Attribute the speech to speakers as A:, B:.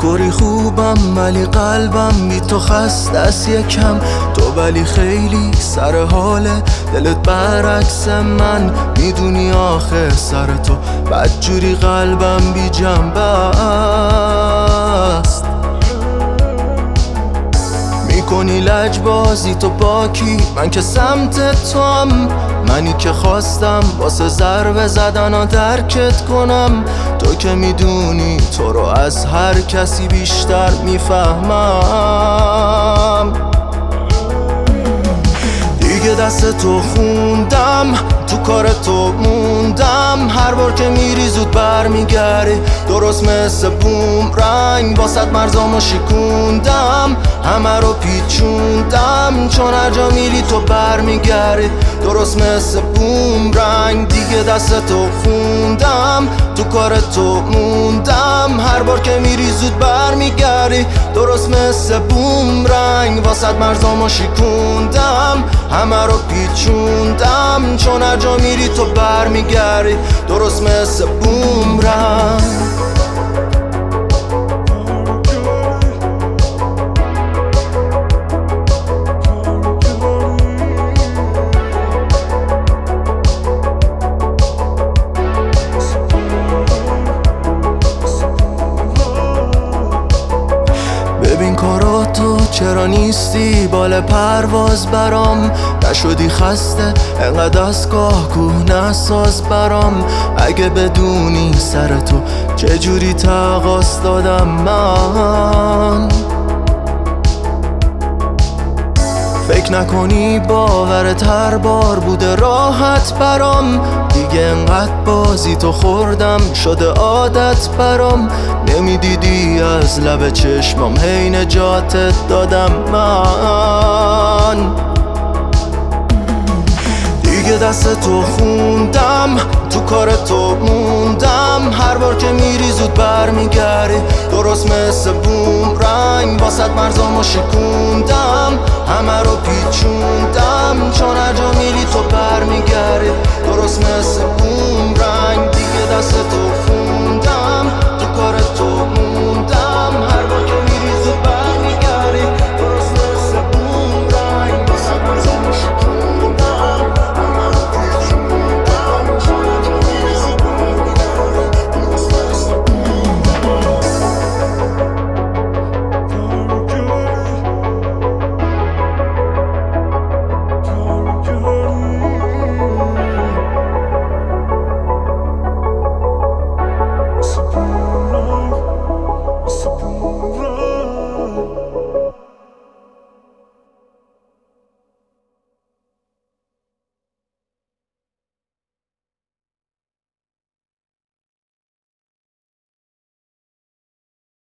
A: طوری خوبم ولی قلبم بی تو خسته است یکم. تو ولی خیلی سر حاله، دلت برعکس من، میدونی آخه سر تو بدجوری قلبم بی جنبه است. میکنی لجبازی تو باکی، من که سمت تو هم، منی که خواستم واسه ضربه زدن و درکت کنم. تو که میدونی تو رو از هر کسی بیشتر میفهمم. دیگه دست تو خوندم، تو کار تو موندم، هر بار که میری زود برمیگردی، درست مثل بومرنگ واسط مرزامو شکوندم، همه رو پیچوندم، چون هر جا میری تو برمیگردی، درست مثل بومرنگ. دیگه دست تو خوندم، تو کار تو موندم، هر بار که میری زود برمیگردی، درست مثل بومرنگ واسط مرزامو شکوندم، همه رو پیچوندم، چون هر جا میری تو برمیگردی، درست مثل بومرنگ. ببین کاراتو چرا نیستی بال پرواز برام، نشدی خسته انقدر از گاه کوه نساز برام. اگه بدونی سر تو چجوری تقاص دادم من، فکر نکنی باورت هر بار بوده راحت برام. دیگه انقدر بازی تو خوردم شده عادت برام، نمیدیدی از لب چشمام هی نجاتت دادم من. دیگه دست تو خوندم، تو کار تو موندم، هر بار که میری زود برمیگردی، درست مثل بومرنگ واسط مرزامو شکوندم، همه رو پیچوندم، چون هر جا میری تو برمیگردی، درست مثل بومرنگ.